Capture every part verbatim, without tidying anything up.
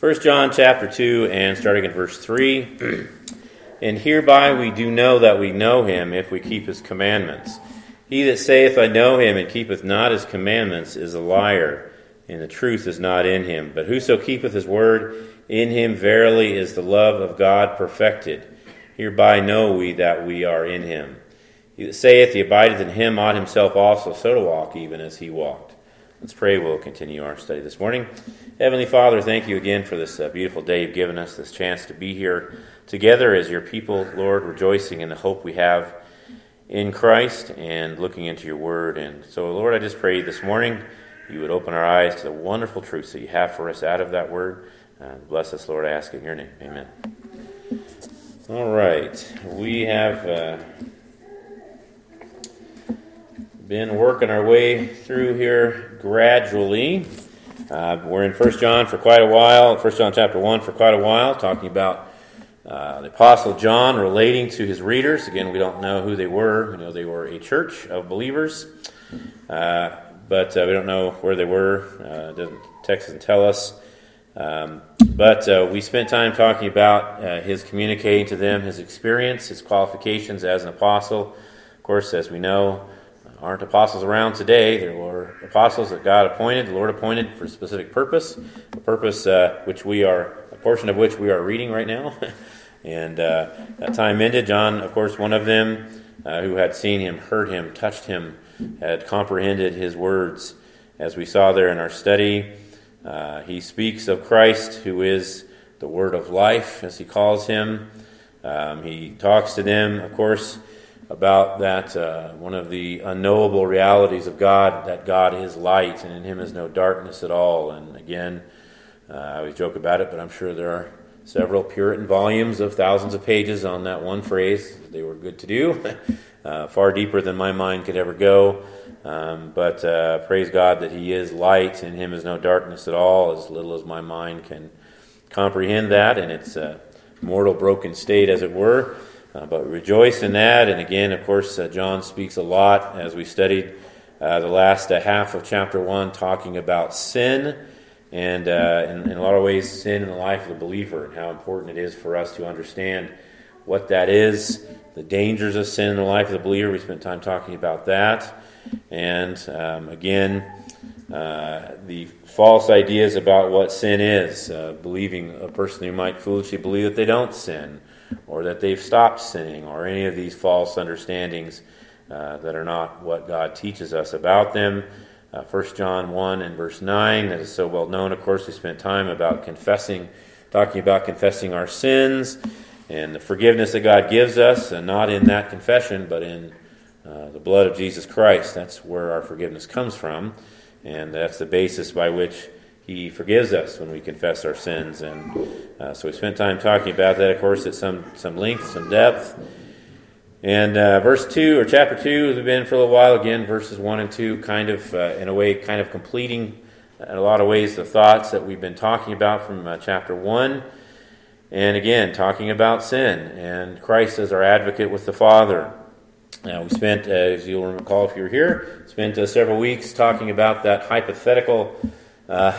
First John chapter two and starting at verse three. And hereby we do know that we know him if we keep his commandments. He that saith, I know him, and keepeth not his commandments, is a liar, and the truth is not in him. But whoso keepeth his word, in him verily is the love of God perfected. Hereby know we that we are in him. He that saith, he abideth in him, ought himself also so to walk, even as he walked. Let's pray. We'll continue our study this morning. Heavenly Father, thank you again for this uh, beautiful day you've given us, this chance to be here together as your people, Lord, rejoicing in the hope we have in Christ and looking into your word. And so, Lord, I just pray this morning you would open our eyes to the wonderful truths that you have for us out of that word. Uh, bless us, Lord, I ask in your name. Amen. All right. We have uh, been working our way through here gradually. Uh, we're in First John for quite a while, First John chapter one for quite a while, talking about uh, the Apostle John relating to his readers. Again, we don't know who they were. We know they were a church of believers, uh, but uh, we don't know where they were. Uh, doesn't, text doesn't tell us. Um, but uh, we spent time talking about uh, his communicating to them his experience, his qualifications as an apostle. Of course, as we know, aren't apostles around today. There were apostles that God appointed, the Lord appointed for a specific purpose, a purpose uh, which we are, a portion of which we are reading right now. and uh, that time ended. John, of course, one of them uh, who had seen him, heard him, touched him, had comprehended his words. As we saw there in our study, uh, he speaks of Christ, who is the word of life, as he calls him. Um, he talks to them, of course, about that, uh, one of the unknowable realities of God, that God is light and in him is no darkness at all. And again, uh, I always joke about it, but I'm sure there are several Puritan volumes of thousands of pages on that one phrase. They were good to do, uh, far deeper than my mind could ever go. Um, but uh, praise God that he is light and in him is no darkness at all, as little as my mind can comprehend that in its uh, mortal broken state, as it were. Uh, but we rejoice in that. And again, of course, uh, John speaks a lot as we studied uh, the last uh, half of chapter one, talking about sin and uh, in, in a lot of ways sin in the life of the believer and how important it is for us to understand what that is, the dangers of sin in the life of the believer. We spent time talking about that. And um, again, uh, the false ideas about what sin is, uh, believing a person who might foolishly believe that they don't sin, or that they've stopped sinning, or any of these false understandings uh, that are not what God teaches us about them. Uh, First John one and verse nine, that is so well known. Of course, we spent time about confessing, talking about confessing our sins and the forgiveness that God gives us, and not in that confession, but in uh, the blood of Jesus Christ. That's where our forgiveness comes from, and that's the basis by which he forgives us when we confess our sins. And uh, so we spent time talking about that, of course, at some, some length, some depth. And uh, verse two, or chapter two, as we've been for a little while, again, verses one and two, kind of, uh, in a way, kind of completing, in a lot of ways, the thoughts that we've been talking about from uh, chapter one. And again, talking about sin and Christ as our advocate with the Father. Now, we spent, uh, as you'll recall if you were here, spent uh, several weeks talking about that hypothetical Uh,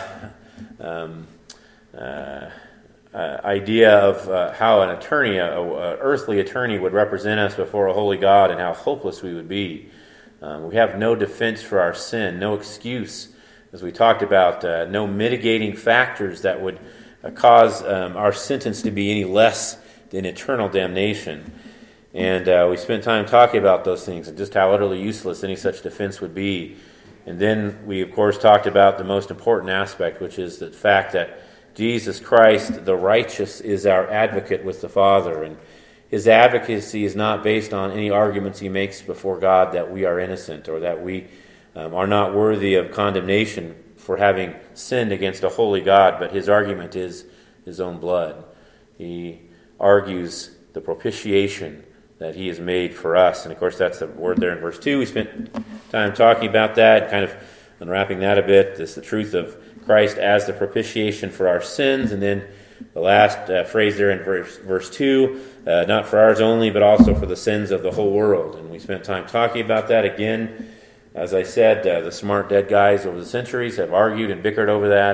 um, uh, uh, idea of uh, how an attorney, a, a earthly attorney, would represent us before a holy God, and how hopeless we would be. Um, we have no defense for our sin, no excuse, as we talked about, uh, no mitigating factors that would uh, cause um, our sentence to be any less than eternal damnation. And uh, we spent time talking about those things and just how utterly useless any such defense would be. And then we, of course, talked about the most important aspect, which is the fact that Jesus Christ, the righteous, is our advocate with the Father. And his advocacy is not based on any arguments he makes before God that we are innocent or that we um, are not worthy of condemnation for having sinned against a holy God, but his argument is his own blood. He argues the propitiation that he has made for us. And of course, that's the word there in verse two. We spent time talking about that, kind of unwrapping that a bit. This is the truth of Christ as the propitiation for our sins. And then the last uh, phrase there in verse, verse two, uh, not for ours only, but also for the sins of the whole world. And we spent time talking about that again. As I said, uh, the smart dead guys over the centuries have argued and bickered over that.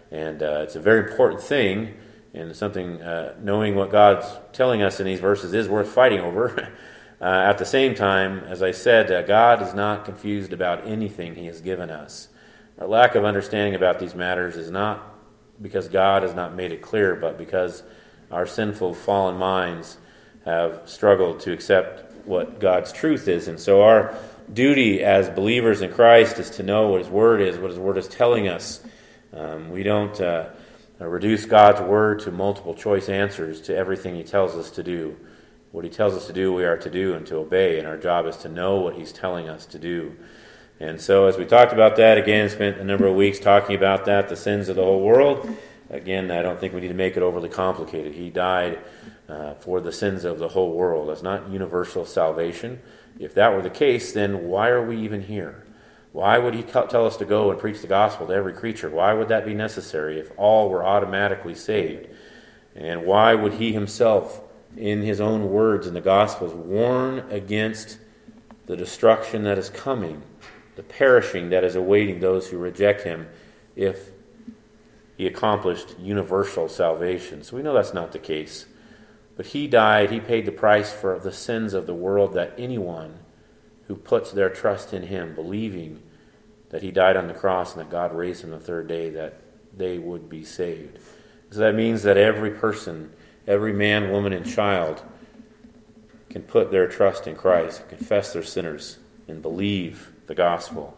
And uh, it's a very important thing, and something, uh, knowing what God's telling us in these verses is worth fighting over. uh, at the same time, as I said, uh, God is not confused about anything He has given us. Our lack of understanding about these matters is not because God has not made it clear, but because our sinful, fallen minds have struggled to accept what God's truth is. And so our duty as believers in Christ is to know what His Word is, what His Word is telling us. Um, we don't uh, reduce God's Word to multiple choice answers to everything He tells us to do. What He tells us to do, we are to do and to obey, and our job is to know what He's telling us to do. And so as we talked about that, again, spent a number of weeks talking about that, the sins of the whole world. Again, I don't think we need to make it overly complicated. He died uh, for the sins of the whole world. That's not universal salvation. If that were the case, then why are we even here? Why would He tell us to go and preach the gospel to every creature? Why would that be necessary if all were automatically saved? And why would He Himself, in His own words in the Gospels, warn against the destruction that is coming, the perishing that is awaiting those who reject Him, if He accomplished universal salvation? So we know that's not the case. But He died, He paid the price for the sins of the world, that anyone who puts their trust in Him, believing that He died on the cross and that God raised Him the third day, that they would be saved. So that means that every person, every man, woman, and child can put their trust in Christ, confess their sinners, and believe the gospel.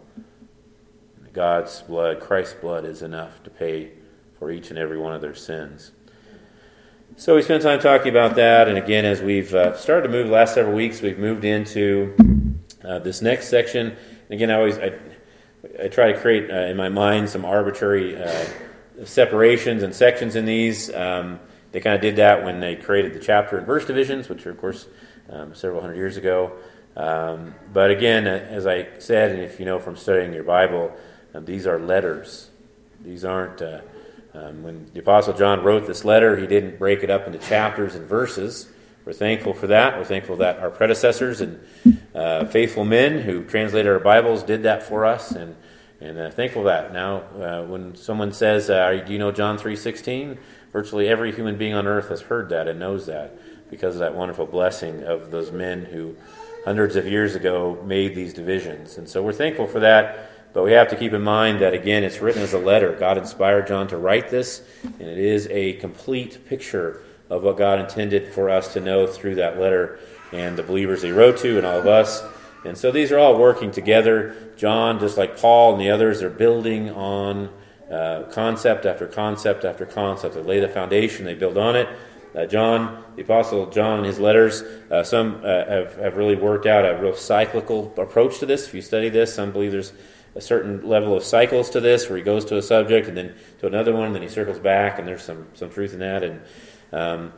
God's blood, Christ's blood, is enough to pay for each and every one of their sins. So we spent time talking about that, and again, as we've uh, started to move the last several weeks, we've moved into uh, this next section. And again, I always I, I try to create uh, in my mind some arbitrary uh, separations and sections in these. Um, they kind of did that when they created the chapter and verse divisions, which are, of course, um, several hundred years ago. Um, but again, as I said, and if you know from studying your Bible, um, these are letters. These aren't... Uh, um, when the Apostle John wrote this letter, he didn't break it up into chapters and verses. We're thankful for that. We're thankful that our predecessors and uh, faithful men who translated our Bibles did that for us, and and uh, thankful for that. Now, uh, when someone says, uh, do you know John three sixteen? Virtually every human being on earth has heard that and knows that because of that wonderful blessing of those men who hundreds of years ago made these divisions. And so we're thankful for that. But we have to keep in mind that, again, it's written as a letter. God inspired John to write this, and it is a complete picture of what God intended for us to know through that letter and the believers he wrote to and all of us. And so these are all working together. John, just like Paul and the others, are building on uh, concept after concept after concept. They lay the foundation, they build on it. Uh, John, the Apostle John, in his letters, uh, some uh, have, have really worked out a real cyclical approach to this. If you study this, some believe there's a certain level of cycles to this, where he goes to a subject and then to another one, and then he circles back, and there's some, some truth in that. And um,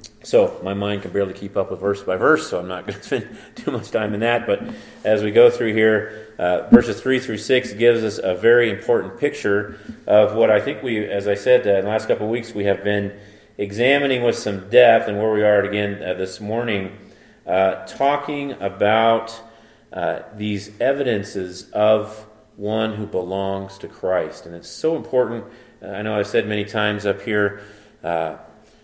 so my mind can barely keep up with verse by verse, so I'm not going to spend too much time in that. But as we go through here, uh, verses three through six gives us a very important picture of what I think we, as I said uh, in the last couple of weeks, we have been examining with some depth, and where we are again uh, this morning, uh, talking about uh, these evidences of one who belongs to Christ. And it's so important. Uh, I know I've said many times up here, uh,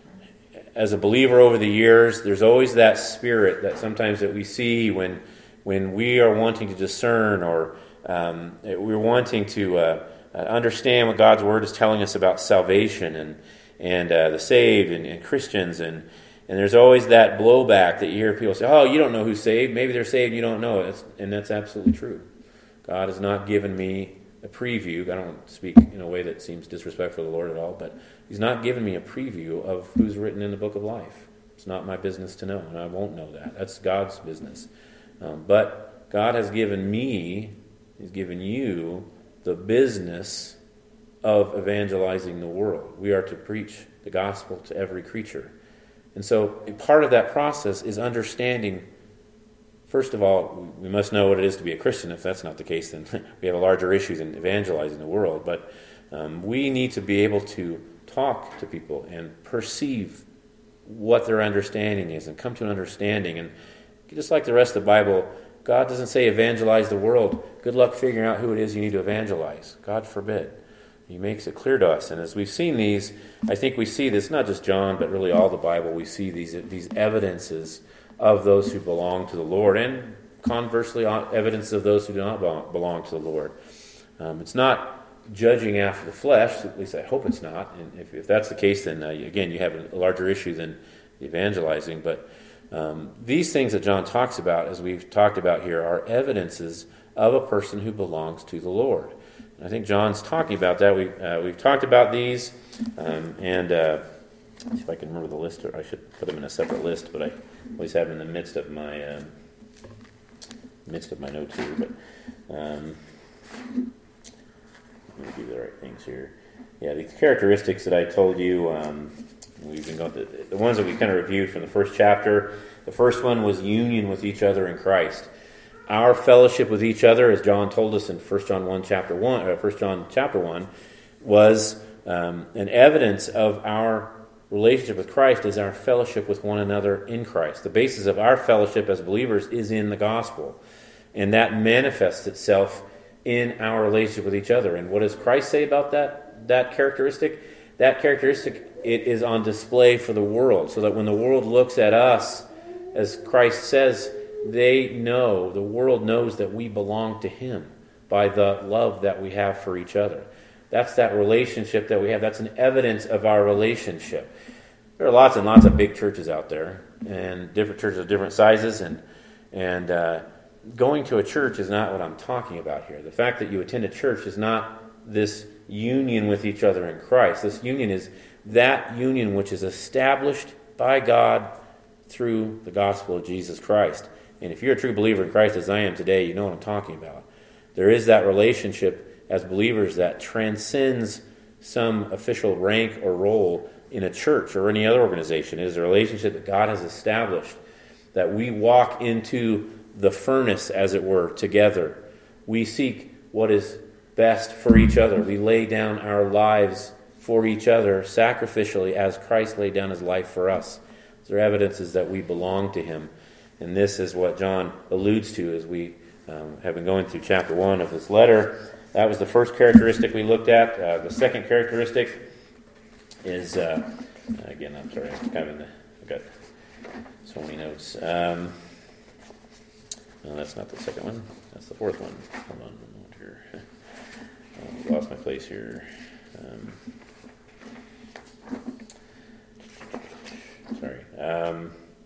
as a believer over the years, there's always that spirit that sometimes that we see when when we are wanting to discern, or um, we're wanting to uh, understand what God's Word is telling us about salvation and and uh, the saved and, and Christians, and and there's always that blowback that you hear people say, "Oh, you don't know who's saved. Maybe they're saved, and you don't know it." And that's absolutely true. God has not given me a preview. I don't speak in a way that seems disrespectful to the Lord at all, but He's not given me a preview of who's written in the book of life. It's not my business to know, and I won't know that. That's God's business. Um, but God has given me, He's given you, the business of evangelizing the world. We are to preach the gospel to every creature. And so part of that process is understanding, first of all, we must know what it is to be a Christian. If that's not the case, then we have a larger issue than evangelizing the world. But um, we need to be able to talk to people and perceive what their understanding is and come to an understanding. And just like the rest of the Bible, God doesn't say evangelize the world. Good luck figuring out who it is you need to evangelize. God forbid. He makes it clear to us. And as we've seen these, I think we see this, not just John, but really all the Bible, we see these, these evidences of those who belong to the Lord, and conversely, evidence of those who do not belong to the Lord. Um, it's not judging after the flesh, at least I hope it's not. And if, if that's the case, then uh, again, you have a larger issue than evangelizing. But um, these things that John talks about, as we've talked about here, are evidences of a person who belongs to the Lord. And I think John's talking about that. We, uh, we've talked about these, um, and uh, see if I can remember the list, or I should put them in a separate list, but I always have them in the midst of my um, midst of my notes here. But um, let me do the right things here. Yeah, these characteristics that I told you, um, we've been going to, the ones that we kind of reviewed from the first chapter. The first one was union with each other in Christ. Our fellowship with each other, as John told us in First John one, chapter one, or First John chapter one, was um, an evidence of our relationship with Christ is our fellowship with one another in Christ. The basis of our fellowship as believers is in the gospel, and that manifests itself in our relationship with each other. And what does Christ say about that, that characteristic? That characteristic, it is on display for the world, so that when the world looks at us, as Christ says, they know, the world knows that we belong to Him by the love that we have for each other. That's that relationship that we have. That's an evidence of our relationship. There are lots and lots of big churches out there, and different churches of different sizes, and and uh, going to a church is not what I'm talking about here. The fact that you attend a church is not this union with each other in Christ. This union is that union which is established by God through the gospel of Jesus Christ. And if you're a true believer in Christ, as I am today, you know what I'm talking about. There is that relationship as believers that transcends some official rank or role in a church or any other organization. It is a relationship that God has established, that we walk into the furnace, as it were, together. We seek what is best for each other. We lay down our lives for each other sacrificially as Christ laid down His life for us. There are evidences that we belong to Him. And this is what John alludes to as we um, have been going through chapter one of his letter. That was the first characteristic we looked at. Uh, the second characteristic is, uh, again, I'm sorry, I'm kind of in the, I've got so many notes. Um, no, that's not the second one. That's the fourth one. Hold on a moment here. I lost my place here. Um, sorry. Um,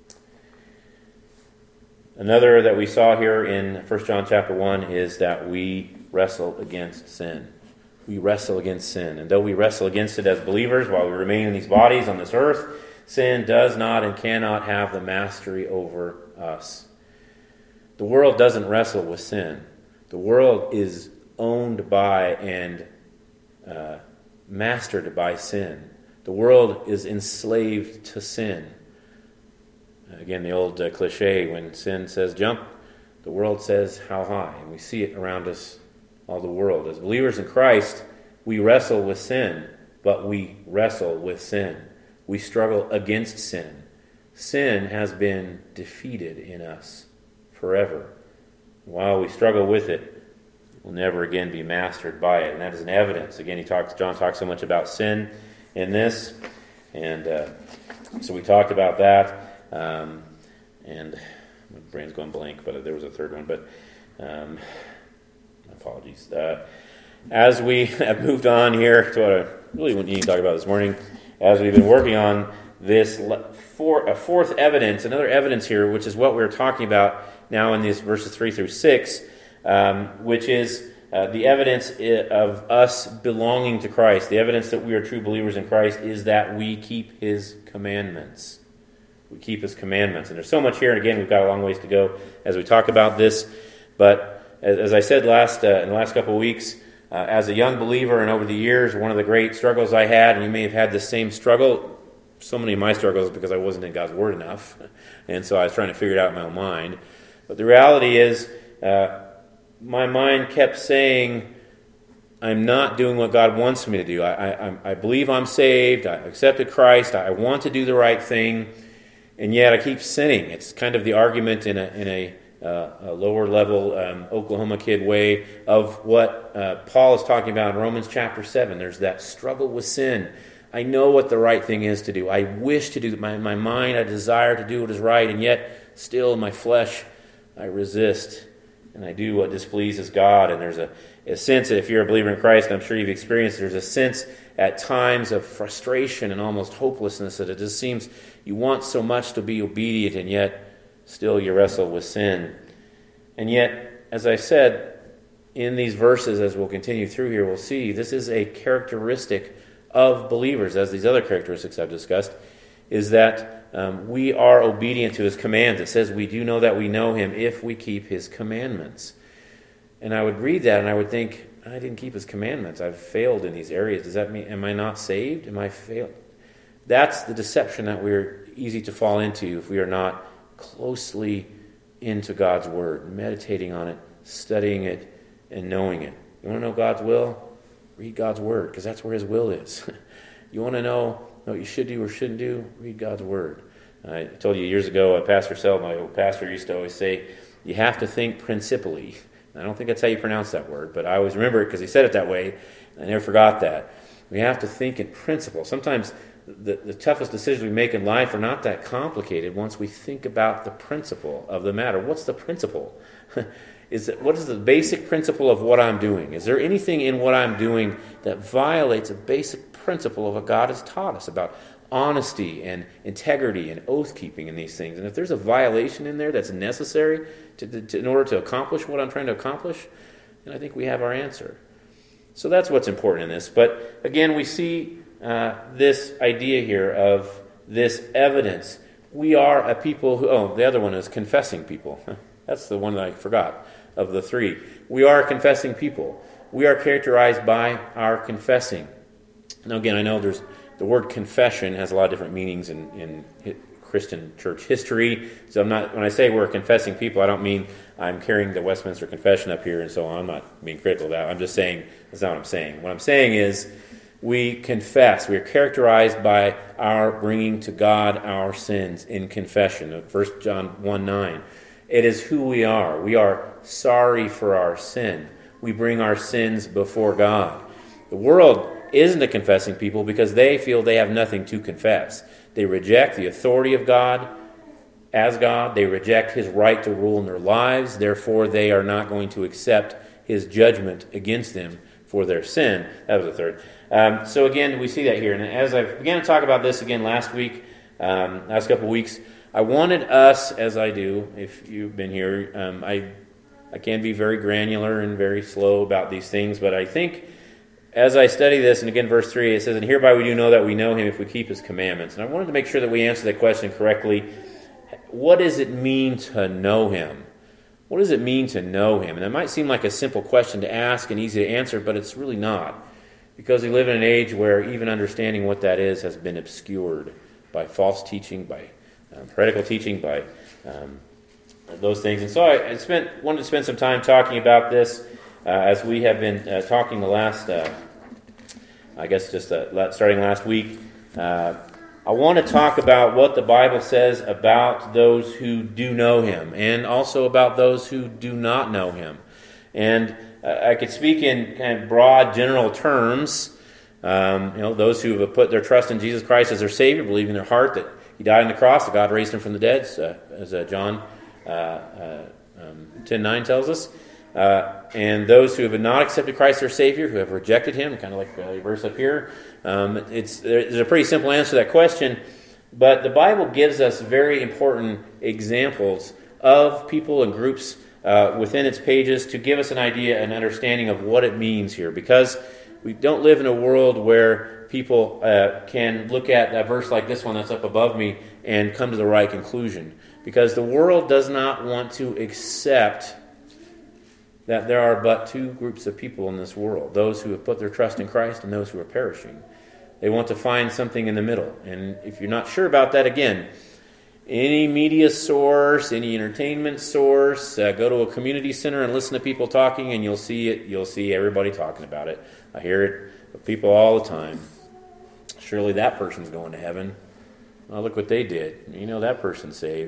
Another that we saw here in First John chapter one is that we wrestle against sin. We wrestle against sin. And though we wrestle against it as believers while we remain in these bodies on this earth, sin does not and cannot have the mastery over us. The world doesn't wrestle with sin. The world is owned by and uh, mastered by sin. The world is enslaved to sin. Again, the old uh, cliche, when sin says jump, the world says how high. And we see it around us, all the world. As believers in Christ, we wrestle with sin, but we wrestle with sin. We struggle against sin. Sin has been defeated in us forever. While we struggle with it, we'll never again be mastered by it. And that is an evidence. Again, he talks. John talks so much about sin in this. And uh, so we talked about that. Um, and my brain's going blank, but there was a third one, but um, apologies. Uh, as we have moved on here to what I really need to talk about this morning, as we've been working on this for, a fourth evidence, another evidence here, which is what we're talking about now in these verses three through six, um, which is uh, the evidence of us belonging to Christ. The evidence that we are true believers in Christ is that we keep His commandments. We keep His commandments. And there's so much here, and again, we've got a long ways to go as we talk about this. But as, as I said last uh, in the last couple of weeks, uh, as a young believer and over the years, one of the great struggles I had, and you may have had the same struggle, so many of my struggles because I wasn't in God's Word enough, and so I was trying to figure it out in my own mind. But the reality is, uh, my mind kept saying, I'm not doing what God wants me to do. I, I, I believe I'm saved. I accepted Christ. I want to do the right thing. And yet I keep sinning. It's kind of the argument in a in a uh, a lower level um, Oklahoma kid way of what uh, Paul is talking about in Romans chapter seven. There's that struggle with sin. I know what the right thing is to do. I wish to do, my, my mind, I desire to do what is right, and yet still in my flesh I resist, and I do what displeases God. And there's a, a sense that if you're a believer in Christ, and I'm sure you've experienced, there's a sense at times of frustration and almost hopelessness that it just seems you want so much to be obedient, and yet still you wrestle with sin. And yet, as I said, in these verses, as we'll continue through here, we'll see this is a characteristic of believers, as these other characteristics I've discussed, is that um, we are obedient to His commands. It says we do know that we know Him if we keep His commandments. And I would read that and I would think, I didn't keep His commandments. I've failed in these areas. Does that mean, am I not saved? Am I failed? That's the deception that we're easy to fall into if we are not closely into God's Word, meditating on it, studying it, and knowing it. You want to know God's will? Read God's Word, because that's where His will is. You want to know what you should do or shouldn't do? Read God's Word. I told you years ago, uh, Pastor Sell, my old pastor, used to always say, you have to think principally. I don't think that's how you pronounce that word, but I always remember it because he said it that way. I never forgot that. We have to think in principle. Sometimes the, the toughest decisions we make in life are not that complicated once we think about the principle of the matter. What's the principle? Is it, what is the basic principle of what I'm doing? Is there anything in what I'm doing that violates a basic principle of what God has taught us about honesty and integrity and oath-keeping and these things? And if there's a violation in there that's necessary to, to, in order to accomplish what I'm trying to accomplish, then I think we have our answer. So that's what's important in this. But again, we see uh, this idea here of this evidence. We are a people who, oh, the other one is confessing people. That's the one that I forgot of the three. We are a confessing people. We are characterized by our confessing. Now again, I know there's the word confession has a lot of different meanings in, in Christian church history. So I'm not, when I say we're a confessing people, I don't mean I'm carrying the Westminster Confession up here and so on. I'm not being critical of that. I'm just saying, that's not what I'm saying. What I'm saying is we confess. We are characterized by our bringing to God our sins in confession. First John one nine. It is who we are. We are sorry for our sin. We bring our sins before God. The world isn't a confessing people because they feel they have nothing to confess. They reject the authority of God as God. They reject His right to rule in their lives. Therefore, they are not going to accept His judgment against them for their sin. That was the third. Um, so again, we see that here. And as I began to talk about this again last week, um, last couple of weeks, I wanted us, as I do, if you've been here, um, I I can be very granular and very slow about these things, but I think as I study this, and again, verse three, it says, and hereby we do know that we know Him if we keep His commandments. And I wanted to make sure that we answer that question correctly. What does it mean to know Him? What does it mean to know Him? And that might seem like a simple question to ask and easy to answer, but it's really not. Because we live in an age where even understanding what that is has been obscured by false teaching, by um, heretical teaching, by um, those things. And so I, I spent wanted to spend some time talking about this uh, as we have been uh, talking the last, uh, I guess just uh, starting last week. Uh, I want to talk about what the Bible says about those who do know Him and also about those who do not know Him. And uh, I could speak in kind of broad, general terms. Um, you know, those who have put their trust in Jesus Christ as their Savior, believe in their heart that He died on the cross, that God raised Him from the dead, uh, as uh, John uh, uh, um, ten nine tells us. Uh, and those who have not accepted Christ their Savior, who have rejected Him, kind of like the verse up here. Um, it's there's a pretty simple answer to that question, but the Bible gives us very important examples of people and groups uh, within its pages to give us an idea and understanding of what it means here, because we don't live in a world where people uh, can look at a verse like this one that's up above me and come to the right conclusion, because the world does not want to accept that there are but two groups of people in this world, those who have put their trust in Christ and those who are perishing. They want to find something in the middle. And if you're not sure about that, again, any media source, any entertainment source, uh, go to a community center and listen to people talking, and you'll see it. You'll see everybody talking about it. I hear it from people all the time. Surely that person's going to heaven. Oh, look what they did. You know that person's saved.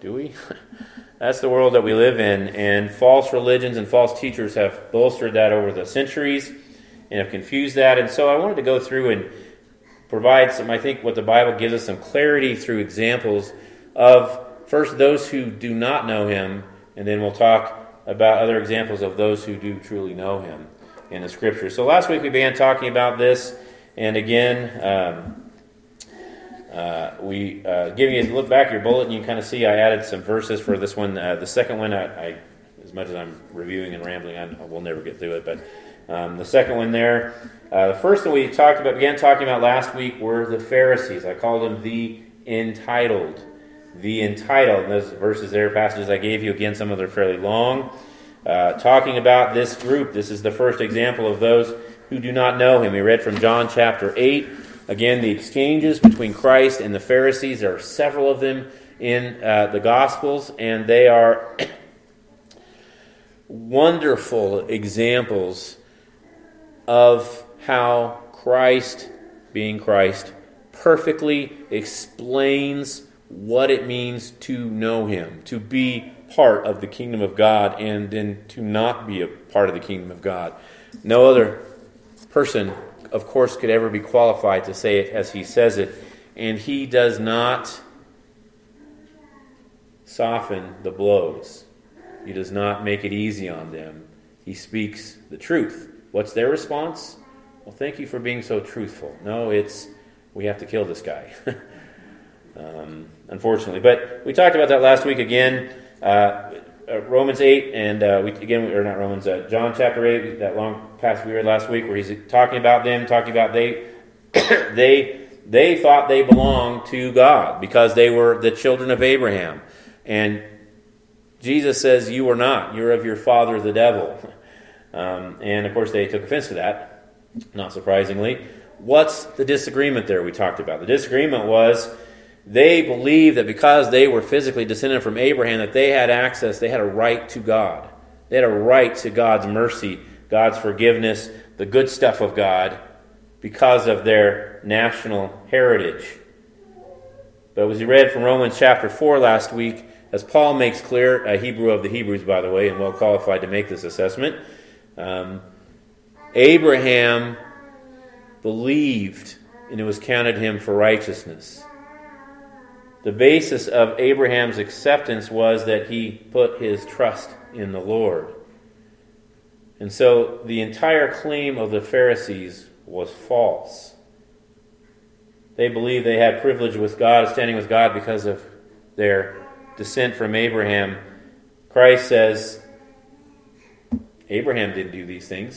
do we? That's the world that we live in, and false religions and false teachers have bolstered that over the centuries and have confused that. And so I wanted to go through and provide some, I think what the Bible gives us some clarity through examples of, first, those who do not know him, and then we'll talk about other examples of those who do truly know him in the Scripture. So last week we began talking about this, and again, um, Uh, we uh, giving you a look back at your bulletin, you kind of see I added some verses for this one. Uh, the second one, I, I, as much as I'm reviewing and rambling, I, I will never get through it. But um, the second one there, uh, the first one we talked about, began talking about last week were the Pharisees. I called them the entitled, the entitled. And those verses there, passages I gave you, again, some of them are fairly long. Uh, talking about this group, this is the first example of those who do not know him. We read from John chapter eight. Again, the exchanges between Christ and the Pharisees, there are several of them in uh, the Gospels, and they are wonderful examples of how Christ, being Christ, perfectly explains what it means to know him, to be part of the kingdom of God, and then to not be a part of the kingdom of God. No other person, of course, could ever be qualified to say it as he says it, and he does not soften the blows. He does not make it easy on them. He speaks the truth. What's their response? Well, thank you for being so truthful. No, it's, we have to kill this guy. um, unfortunately. But we talked about that last week again. Uh, Uh, Romans eight, and uh, we again, or not Romans, uh, John chapter eight, that long passage we read last week, where he's talking about them, talking about they, they, they thought they belonged to God because they were the children of Abraham, and Jesus says, "You are not. You're of your father, the devil." Um, and of course, they took offense to that. Not surprisingly, what's the disagreement there? We talked about the disagreement was, they believed that because they were physically descended from Abraham, that they had access, they had a right to God. They had a right to God's mercy, God's forgiveness, the good stuff of God, because of their national heritage. But as we read from Romans chapter four last week, as Paul makes clear, a Hebrew of the Hebrews, by the way, and well qualified to make this assessment, um, Abraham believed, and it was counted him for righteousness. The basis of Abraham's acceptance was that he put his trust in the Lord. And so the entire claim of the Pharisees was false. They believed they had privilege with God, standing with God, because of their descent from Abraham. Christ says, Abraham didn't do these things.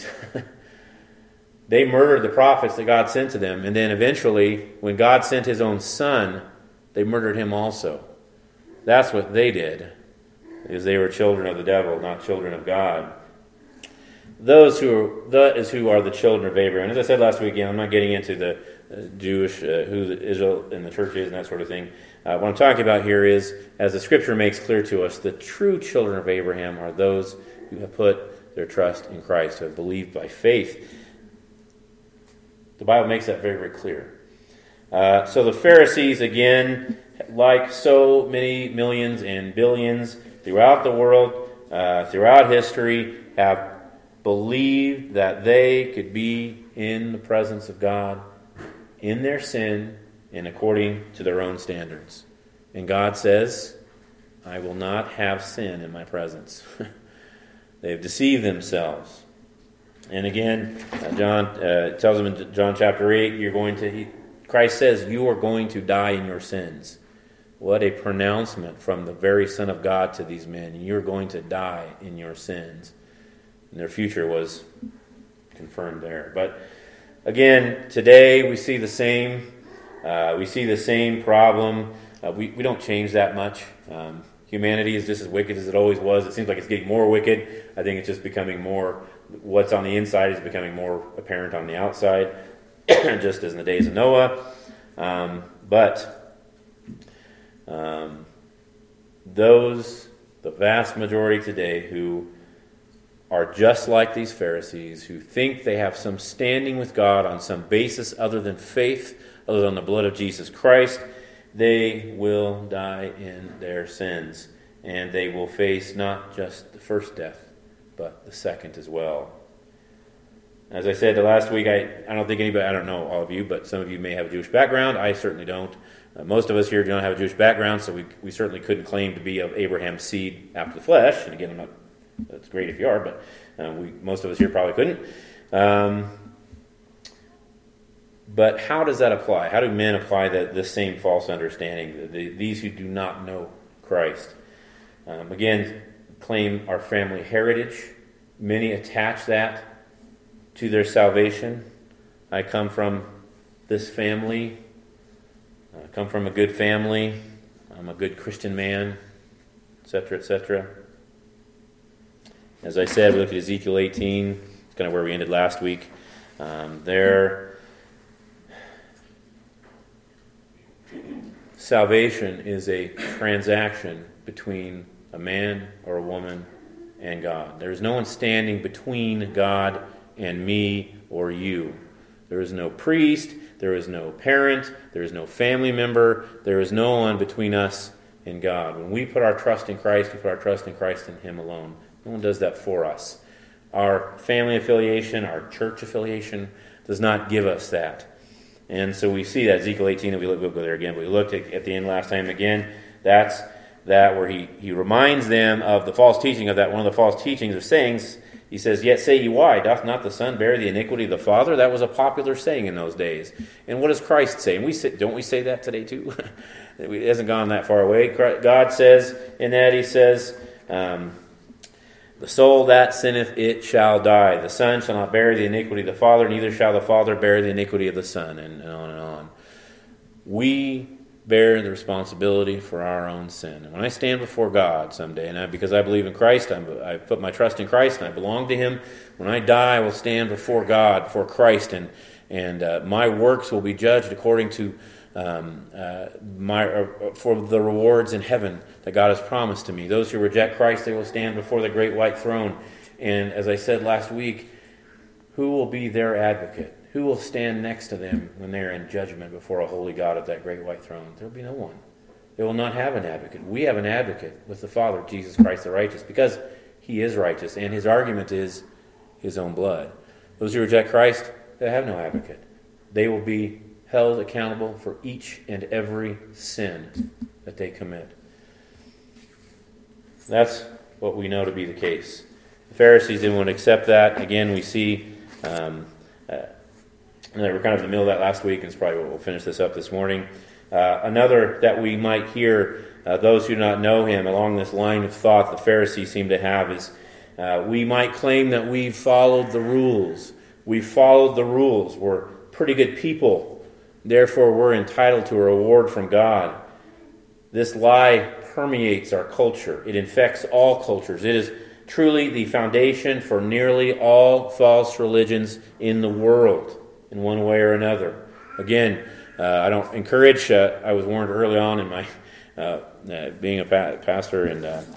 They murdered the prophets that God sent to them. And then eventually, when God sent his own son, they murdered him also. That's what they did, because they were children of the devil, not children of God. Those who are, that is who are the children of Abraham. As I said last week, again, I'm not getting into the uh, Jewish, uh, who the Israel and the church is and that sort of thing. Uh, what I'm talking about here is, as the Scripture makes clear to us, the true children of Abraham are those who have put their trust in Christ, who have believed by faith. The Bible makes that very, very clear. Uh, so the Pharisees, again, like so many millions and billions throughout the world, uh, throughout history, have believed that they could be in the presence of God in their sin and according to their own standards. And God says, I will not have sin in my presence. They've deceived themselves. And again, uh, John uh, tells them in John chapter eight, you're going to... He, Christ says, you are going to die in your sins. What a pronouncement from the very Son of God to these men. You're going to die in your sins. And their future was confirmed there. But again, today we see the same. Uh, we see the same problem. Uh, we, we don't change that much. Um, humanity is just as wicked as it always was. It seems like it's getting more wicked. I think it's just becoming more, what's on the inside is becoming more apparent on the outside. Just as in the days of Noah. Um, but um, those, the vast majority today, who are just like these Pharisees, who think they have some standing with God on some basis other than faith, other than the blood of Jesus Christ, they will die in their sins, and they will face not just the first death, but the second as well. As I said the last week, I, I don't think anybody, I don't know all of you, but some of you may have a Jewish background. I certainly don't. Uh, most of us here don't have a Jewish background, so we we certainly couldn't claim to be of Abraham's seed after the flesh. And again, I'm not, that's great if you are, but uh, we most of us here probably couldn't. Um, but how does that apply? How do men apply the, the same false understanding, the, the, these who do not know Christ? Um, again, claim our family heritage. Many attach that to their salvation. I come from this family. I come from a good family. I'm a good Christian man, et cetera, et cetera. As I said, we looked at Ezekiel eighteen. It's kind of where we ended last week. Um, their salvation is a transaction between a man or a woman and God. There is no one standing between God and me or you. There is no priest, there is no parent, there is no family member, there is no one between us and God. When we put our trust in Christ, we put our trust in Christ and Him alone. No one does that for us. Our family affiliation, our church affiliation does not give us that. And so we see that Ezekiel eighteen, and we look, we'll go there again, but we looked at, at the end last time again. That's that where he, he reminds them of the false teaching of that. One of the false teachings or sayings, he says, "Yet say ye, why? Doth not the Son bear the iniquity of the Father?" That was a popular saying in those days. And what does Christ say? And we say, don't we say that today too? It hasn't gone that far away. God says in that, He says, um, "The soul that sinneth, it shall die. The Son shall not bear the iniquity of the Father, neither shall the Father bear the iniquity of the Son," and, and on and on. We bear the responsibility for our own sin. And when I stand before God someday, and I, because I believe in Christ, I'm, I put my trust in Christ, and I belong to Him, when I die, I will stand before God, for Christ, and and uh, my works will be judged according to um, uh, my uh, for the rewards in heaven that God has promised to me. Those who reject Christ, they will stand before the great white throne. And as I said last week, who will be their advocate? Who will stand next to them when they are in judgment before a holy God at that great white throne? There will be no one. They will not have an advocate. We have an advocate with the Father, Jesus Christ the righteous, because He is righteous, and His argument is His own blood. Those who reject Christ, they have no advocate. They will be held accountable for each and every sin that they commit. That's what we know to be the case. The Pharisees didn't want to accept that. Again, we see... Um, uh, And we're kind of in the middle of that last week, and it's probably what we'll finish this up this morning. Uh, another that we might hear uh, those who do not know Him along this line of thought the Pharisees seem to have is uh, we might claim that we've followed the rules. We've followed the rules. We're pretty good people. Therefore, we're entitled to a reward from God. This lie permeates our culture. It infects all cultures. It is truly the foundation for nearly all false religions in the world, in one way or another. Again, uh, I don't encourage, uh, I was warned early on in my uh, uh, being a pa- pastor, and uh,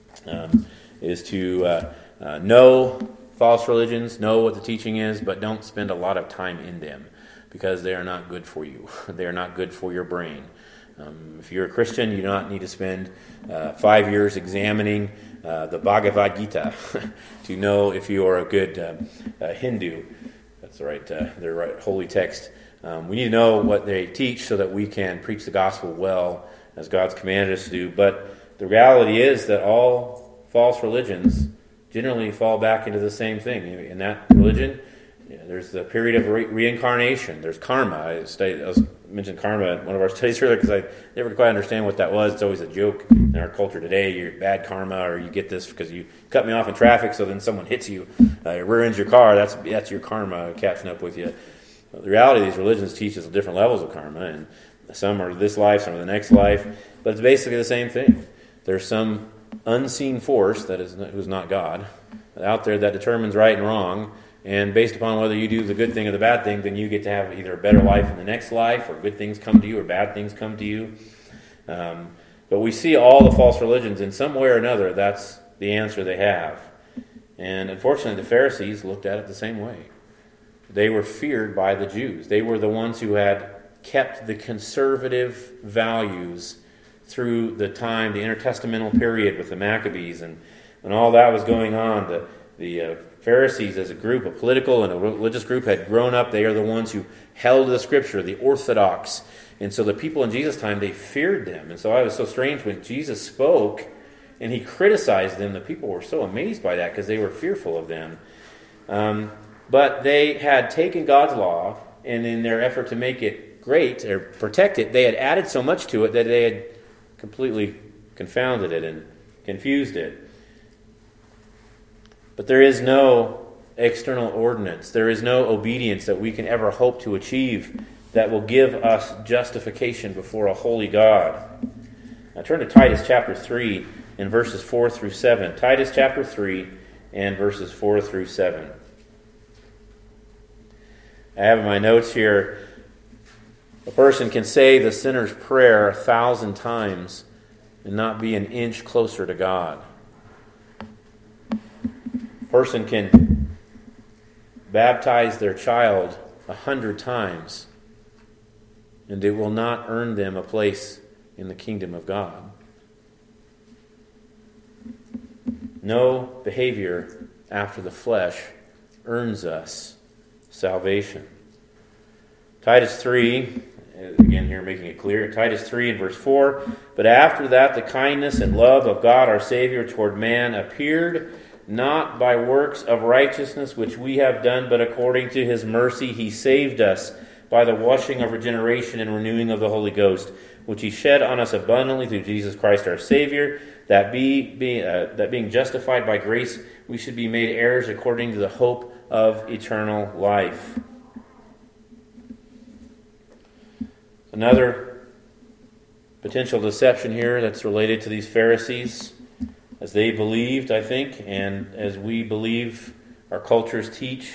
um, is to uh, uh, know false religions, know what the teaching is, but don't spend a lot of time in them, because they are not good for you. They are not good for your brain. Um, if you're a Christian, you do not need to spend uh, five years examining uh, the Bhagavad Gita to know if you are a good uh, uh, Hindu. That's the right, uh, their right holy text. Um, we need to know what they teach so that we can preach the gospel well, as God's commanded us to do. But the reality is that all false religions generally fall back into the same thing. In that religion, yeah, there's the period of re- reincarnation. There's karma. I, studied, I was mentioned karma in one of our studies earlier because I never quite understand what that was. It's always a joke in our culture today. You're bad karma, or you get this because you cut me off in traffic, so then someone hits you, uh, rear ends your car. That's that's your karma catching up with you. Well, the reality of these religions teaches different levels of karma, and some are this life, some are the next life, but it's basically the same thing. There's some unseen force that is who's not God out there that determines right and wrong. And based upon whether you do the good thing or the bad thing, then you get to have either a better life in the next life, or good things come to you, or bad things come to you. Um, but we see all the false religions in some way or another. That's the answer they have. And unfortunately, the Pharisees looked at it the same way. They were feared by the Jews. They were the ones who had kept the conservative values through the time, the intertestamental period with the Maccabees, and when all that was going on, the, the uh, Pharisees as a group, a political and a religious group, had grown up. They are the ones who held the Scripture, the Orthodox. And so the people in Jesus' time, they feared them. And so it was so strange when Jesus spoke and he criticized them, the people were so amazed by that because they were fearful of them. Um, but they had taken God's law, and in their effort to make it great or protect it, they had added so much to it that they had completely confounded it and confused it. But there is no external ordinance. There is no obedience that we can ever hope to achieve that will give us justification before a holy God. Now turn to Titus chapter three and verses four through seven. Titus chapter three and verses four through seven. I have in my notes here, a person can say the sinner's prayer a thousand times and not be an inch closer to God. A person can baptize their child a hundred times and it will not earn them a place in the kingdom of God. No behavior after the flesh earns us salvation. Titus three, again here making it clear, Titus three and verse four, but after that the kindness and love of God our Savior toward man appeared, not by works of righteousness which we have done, but according to his mercy he saved us by the washing of regeneration and renewing of the Holy Ghost, which he shed on us abundantly through Jesus Christ our Savior, that be, be uh, that being justified by grace we should be made heirs according to the hope of eternal life. Another potential deception here that's related to these Pharisees, as they believed, I think, and as we believe our cultures teach,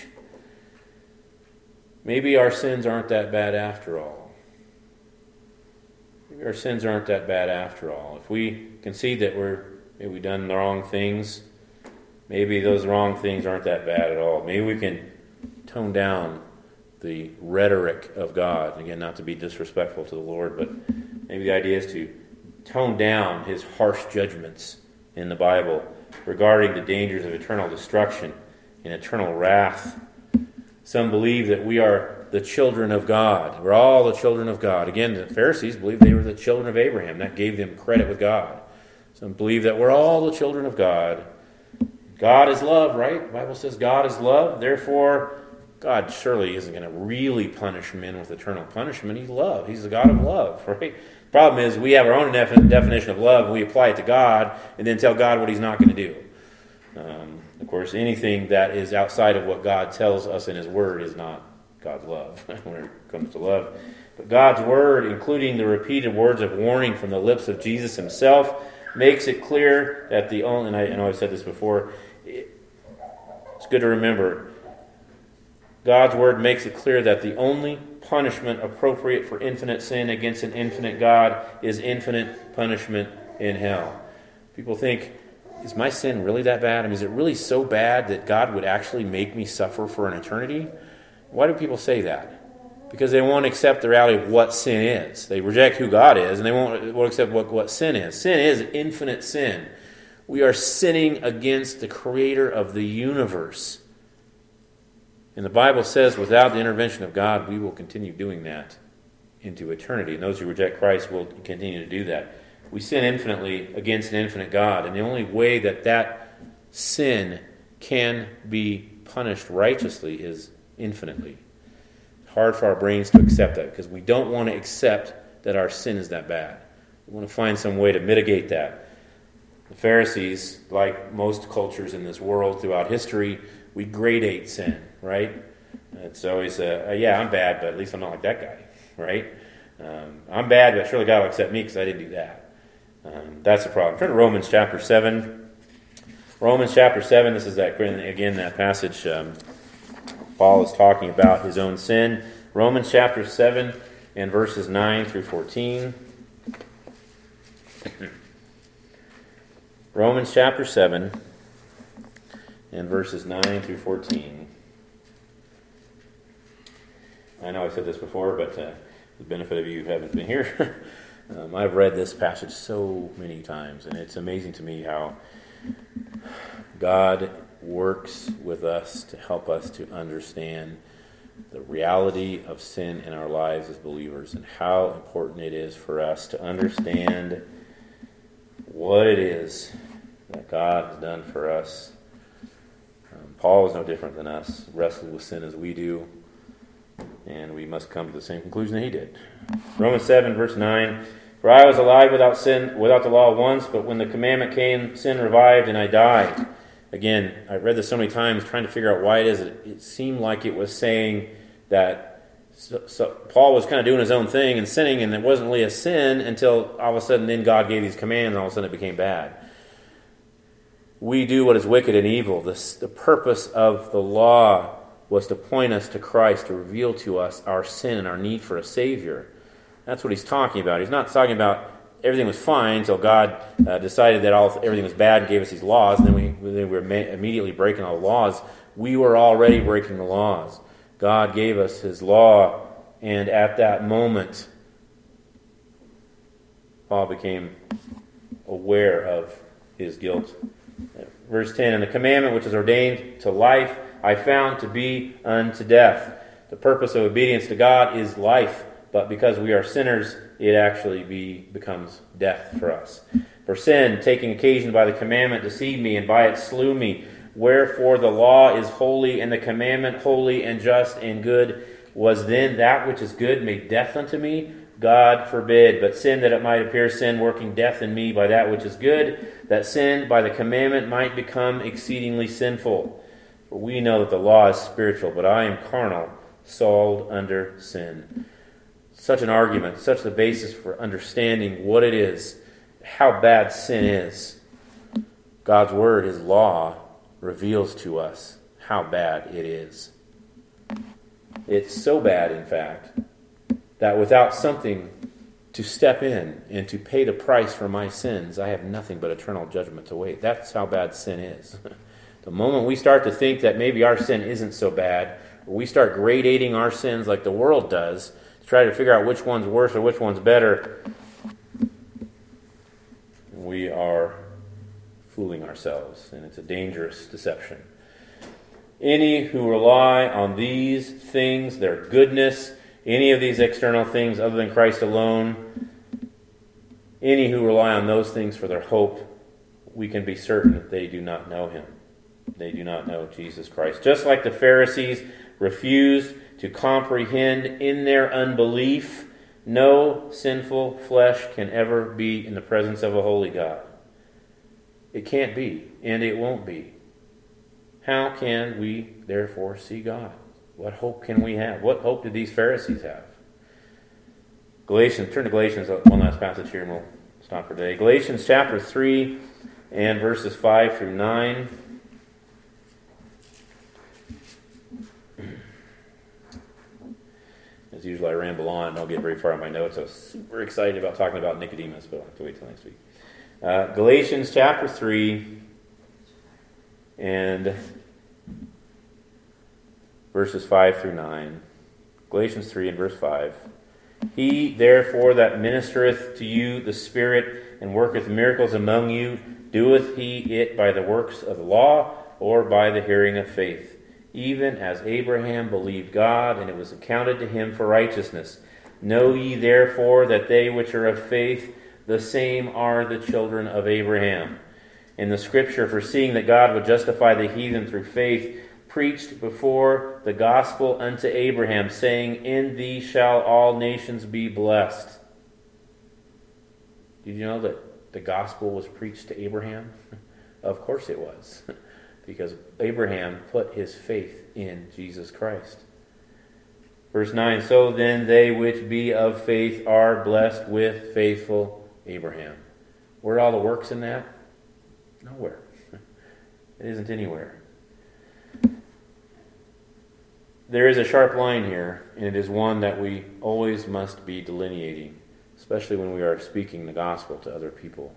maybe our sins aren't that bad after all. Maybe our sins aren't that bad after all. If we concede that we're maybe we've done the wrong things, maybe those wrong things aren't that bad at all. Maybe we can tone down the rhetoric of God. Again, not to be disrespectful to the Lord, but maybe the idea is to tone down his harsh judgments in the Bible regarding the dangers of eternal destruction and eternal wrath. Some believe that we are the children of God. We're all the children of God. Again, the Pharisees believed they were the children of Abraham. That gave them credit with God. Some believe that we're all the children of God. God is love, right? The Bible says God is love. Therefore, God surely isn't going to really punish men with eternal punishment. He's love. He's the God of love, right? Problem is, we have our own def- definition of love, and we apply it to God, and then tell God what he's not going to do. Um, of course, anything that is outside of what God tells us in his word is not God's love when it comes to love. But God's word, including the repeated words of warning from the lips of Jesus himself, makes it clear that the only, and I, I know I've said this before, it, it's good to remember, God's word makes it clear that the only punishment appropriate for infinite sin against an infinite God is infinite punishment in hell. People think, is my sin really that bad? I mean, is it really so bad that God would actually make me suffer for an eternity? Why do people say that? Because they won't accept the reality of what sin is. They reject who God is, and they won't, won't accept what, what sin is. Sin is infinite sin. We are sinning against the creator of the universe. And the Bible says without the intervention of God, we will continue doing that into eternity. And those who reject Christ will continue to do that. We sin infinitely against an infinite God. And the only way that that sin can be punished righteously is infinitely. It's hard for our brains to accept that because we don't want to accept that our sin is that bad. We want to find some way to mitigate that. The Pharisees, like most cultures in this world throughout history, we gradate sin, right? It's always, uh, yeah, I'm bad, but at least I'm not like that guy, right? Um, I'm bad, but surely God will accept me because I didn't do that. Um, that's the problem. Turn to Romans chapter seven. Romans chapter seven, this is, that again, that passage um, Paul is talking about his own sin. Romans chapter seven and verses nine through fourteen. Romans chapter seven and verses nine through fourteen. I know I've said this before, but uh, the benefit of you who haven't been here, um, I've read this passage so many times, and it's amazing to me how God works with us to help us to understand the reality of sin in our lives as believers and how important it is for us to understand what it is that God has done for us. Um, Paul is no different than us, wrestled with sin as we do, and we must come to the same conclusion that he did. Romans seven, verse nine, "For I was alive without sin, without the law once, but when the commandment came, sin revived, and I died." Again, I've read this so many times trying to figure out why it is. It, it seemed like it was saying that so, so Paul was kind of doing his own thing and sinning, and it wasn't really a sin until all of a sudden then God gave these commands, and all of a sudden it became bad. We do what is wicked and evil. This, the purpose of the law was to point us to Christ, to reveal to us our sin and our need for a Savior. That's what he's talking about. He's not talking about everything was fine until God uh, decided that all everything was bad and gave us these laws, and then we, then we were ma- immediately breaking all the laws. We were already breaking the laws. God gave us his law, and at that moment, Paul became aware of his guilt. Verse ten, "And the commandment which is ordained to life I found to be unto death." The purpose of obedience to God is life, but because we are sinners, it actually be, becomes death for us. "For sin, taking occasion by the commandment, deceived me, and by it slew me. Wherefore the law is holy, and the commandment holy and just and good. Was then that which is good made death unto me? God forbid. But sin, that it might appear sin, working death in me by that which is good, that sin by the commandment might become exceedingly sinful. For we know that the law is spiritual, but I am carnal, sold under sin." Such an argument, such the basis for understanding what it is, how bad sin is. God's word, his law, reveals to us how bad it is. It's so bad, in fact, that without something to step in and to pay the price for my sins, I have nothing but eternal judgment to wait. That's how bad sin is. The moment we start to think that maybe our sin isn't so bad, or we start gradating our sins like the world does, to try to figure out which one's worse or which one's better, we are fooling ourselves, and it's a dangerous deception. Any who rely on these things, their goodness, any of these external things other than Christ alone, any who rely on those things for their hope, we can be certain that they do not know him. They do not know Jesus Christ. Just like the Pharisees refused to comprehend in their unbelief, no sinful flesh can ever be in the presence of a holy God. It can't be, and it won't be. How can we, therefore, see God? What hope can we have? What hope did these Pharisees have? Galatians, turn to Galatians, one last passage here, and we'll stop for today. Galatians chapter three and verses five through nine. As usual, I ramble on and don't get very far on my notes. I was super excited about talking about Nicodemus, but I'll have to wait till next week. Uh, Galatians chapter three and verses five through nine. Galatians three and verse five. "He, therefore, that ministereth to you the Spirit, and worketh miracles among you, doeth he it by the works of the law, or by the hearing of faith? Even as Abraham believed God, and it was accounted to him for righteousness. Know ye therefore that they which are of faith, the same are the children of Abraham. In the Scripture, foreseeing that God would justify the heathen through faith, preached before the gospel unto Abraham, saying, In thee shall all nations be blessed." Did you know that the gospel was preached to Abraham? Of course it was. Because Abraham put his faith in Jesus Christ. Verse nine, "So then they which be of faith are blessed with faithful Abraham." Where are all the works in that? Nowhere. It isn't anywhere. There is a sharp line here, and it is one that we always must be delineating, especially when we are speaking the gospel to other people.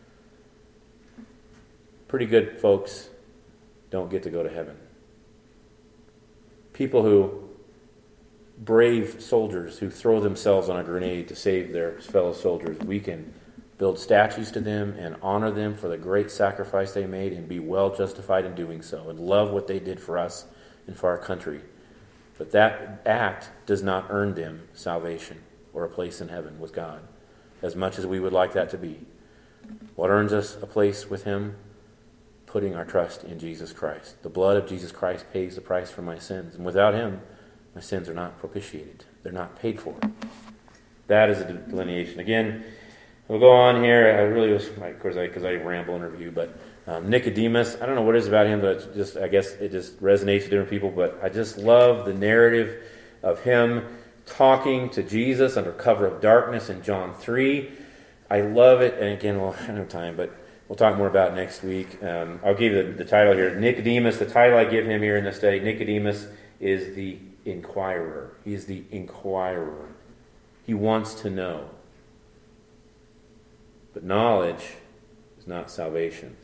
Pretty good folks don't get to go to heaven. People who brave soldiers who throw themselves on a grenade to save their fellow soldiers. We can build statues to them and honor them for the great sacrifice they made and be well justified in doing so and love what they did for us and for our country. But that act does not earn them salvation or a place in heaven with God, as much as we would like that to be. What earns us a place with Him? Putting our trust in Jesus Christ. The blood of Jesus Christ pays the price for my sins. And without Him, my sins are not propitiated. They're not paid for. That is a delineation. Again, we'll go on here. I really was, of course, because I, I ramble in review, but um, Nicodemus, I don't know what it is about him, but it's just I guess it just resonates with different people, but I just love the narrative of him talking to Jesus under cover of darkness in John three. I love it, and again, well, I don't have time, but we'll talk more about it next week. Um, I'll give you the, the title here. Nicodemus, the title I give him here in this study, Nicodemus is the inquirer. He is the inquirer. He wants to know. But knowledge is not salvation.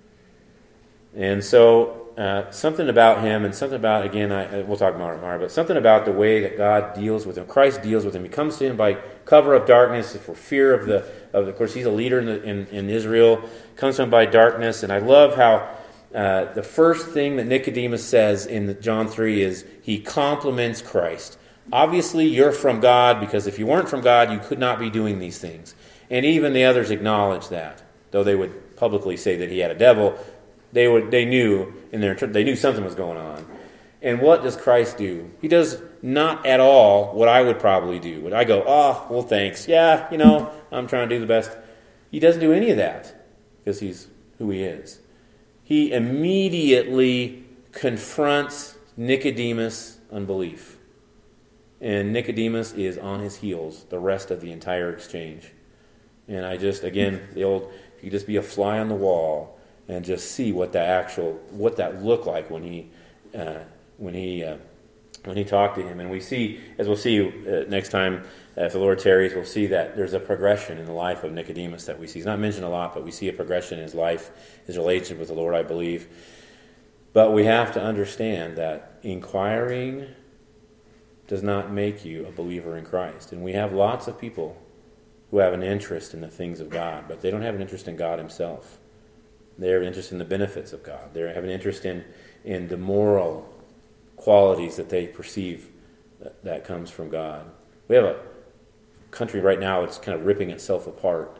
And so uh, something about him, and something about, again, I, we'll talk about it tomorrow, but something about the way that God deals with him. Christ deals with him. He comes to him by cover of darkness for fear of the, of, of course, he's a leader in, the, in, in Israel. Comes to him by darkness. And I love how uh, the first thing that Nicodemus says in the John three is he compliments Christ. Obviously, you're from God, because if you weren't from God, you could not be doing these things. And even the others acknowledge that, though they would publicly say that he had a devil. They would. They knew in their. They knew something was going on. And what does Christ do? He does not at all what I would probably do. Would I go, oh, well, thanks. Yeah, you know, I'm trying to do the best. He doesn't do any of that because he's who he is. He immediately confronts Nicodemus' unbelief. And Nicodemus is on his heels the rest of the entire exchange. And I just, again, the old, if you could just be a fly on the wall and just see what that actual, what that looked like when he, uh, when he, uh, when he talked to him. And we see, as we'll see uh, next time, uh, if the Lord tarries, we'll see that there's a progression in the life of Nicodemus that we see. He's not mentioned a lot, but we see a progression in his life, his relationship with the Lord, I believe. But we have to understand that inquiring does not make you a believer in Christ. And we have lots of people who have an interest in the things of God, but they don't have an interest in God himself. They have an interest in the benefits of God. They have an interest in, in the moral qualities that they perceive that, that comes from God. We have a country right now that's kind of ripping itself apart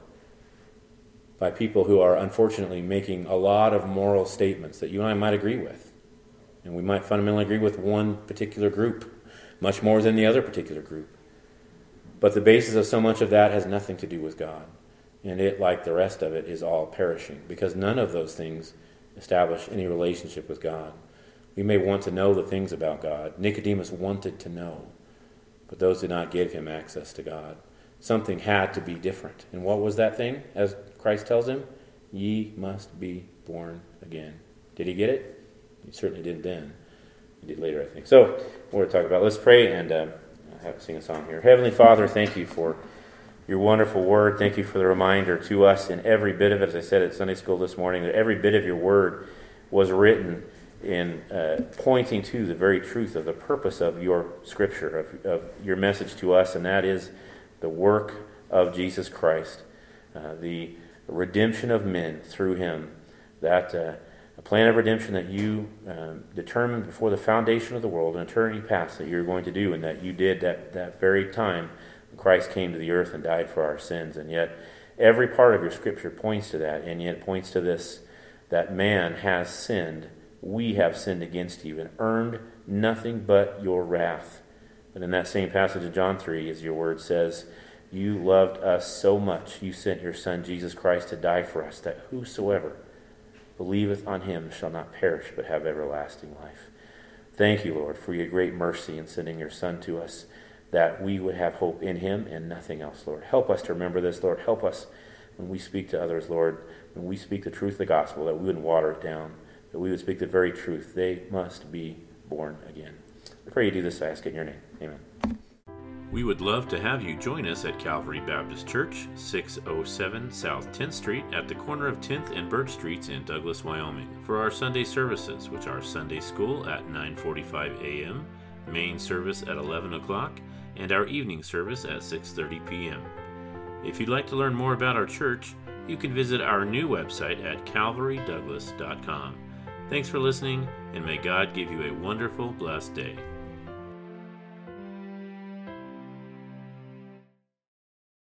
by people who are unfortunately making a lot of moral statements that you and I might agree with. And we might fundamentally agree with one particular group, much more than the other particular group. But the basis of so much of that has nothing to do with God. And it, like the rest of it, is all perishing, because none of those things establish any relationship with God. We may want to know the things about God. Nicodemus wanted to know, but those did not give him access to God. Something had to be different. And what was that thing? As Christ tells him, ye must be born again. Did he get it? He certainly didn't then. He did later, I think. So, more to talk about. Let's pray and uh, have to sing a song here. Heavenly Father, thank you for your wonderful word. Thank you for the reminder to us in every bit of it, as I said at Sunday school this morning, that every bit of your word was written in uh, pointing to the very truth of the purpose of your scripture, of, of your message to us, and that is the work of Jesus Christ, uh, the redemption of men through him, that uh, a plan of redemption that you um, determined before the foundation of the world in eternity past that you're going to do, and that you did that, that very time Christ came to the earth and died for our sins. And yet every part of your scripture points to that, and yet points to this, that man has sinned. We have sinned against you and earned nothing but your wrath. And in that same passage of John three, as your word says, you loved us so much, you sent your Son Jesus Christ to die for us, that whosoever believeth on him shall not perish but have everlasting life. Thank you, Lord, for your great mercy in sending your Son to us, that we would have hope in him and nothing else, Lord. Help us to remember this, Lord. Help us when we speak to others, Lord, when we speak the truth of the gospel, that we wouldn't water it down, that we would speak the very truth. They must be born again. I pray you do this, I ask in your name. Amen. We would love to have you join us at Calvary Baptist Church, six oh seven South tenth Street, at the corner of tenth and Birch Streets in Douglas, Wyoming, for our Sunday services, which are Sunday School at nine forty-five a.m., main service at eleven o'clock and our evening service at six thirty p.m. If you'd like to learn more about our church, you can visit our new website at calvary douglas dot com. Thanks for listening, and may God give you a wonderful, blessed day.